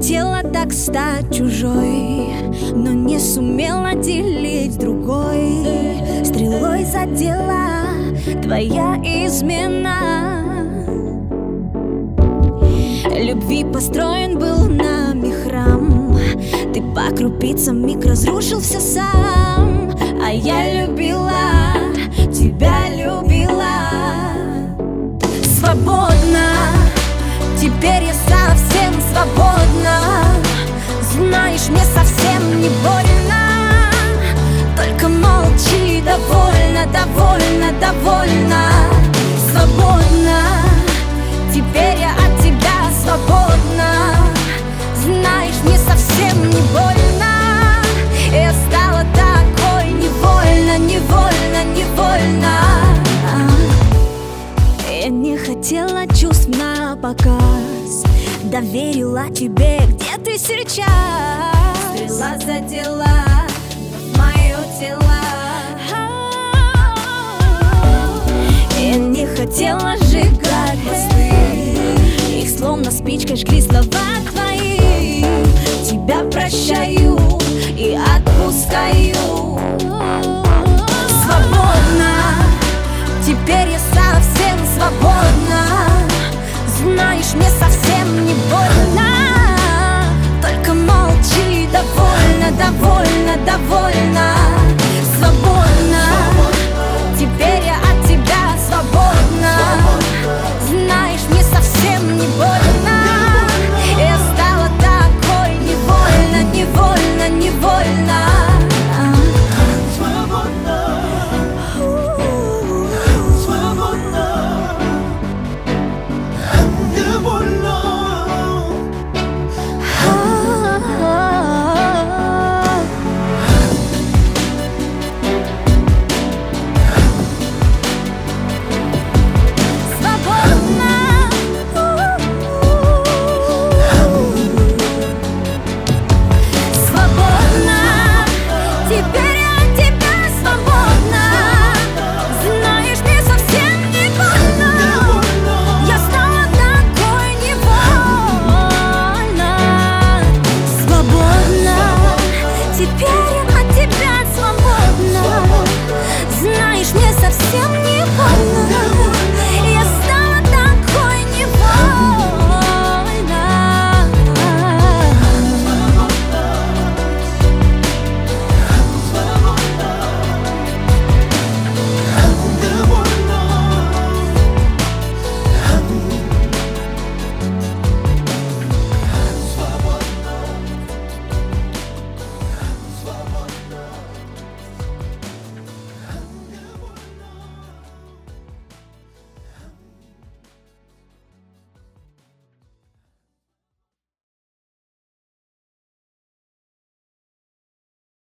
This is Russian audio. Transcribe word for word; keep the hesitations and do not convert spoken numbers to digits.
хотела так стать чужой, но не сумела делить другой. Стрелой задела твоя измена. Любви построен был нами храм, ты по крупицам миг разрушил все сам. А я любила, тебя любила. Свободна, теперь я совсем свободна. Знаешь, мне совсем не больно, только молчи, довольно, довольно, довольно. Свободна, теперь я от тебя свободна. Знаешь, мне совсем не больно, я стала такой невольно, невольно, невольно. Я не хотела чувств на показ, доверила тебе, где ты сейчас. Стрела задела мое тело. Я не хотела сжигать мосты, их словно спичкой жгли слова твои. Тебя прощаю и отпускаю. Свободна, теперь я совсем свободна. Знаешь, мне совсем не больно.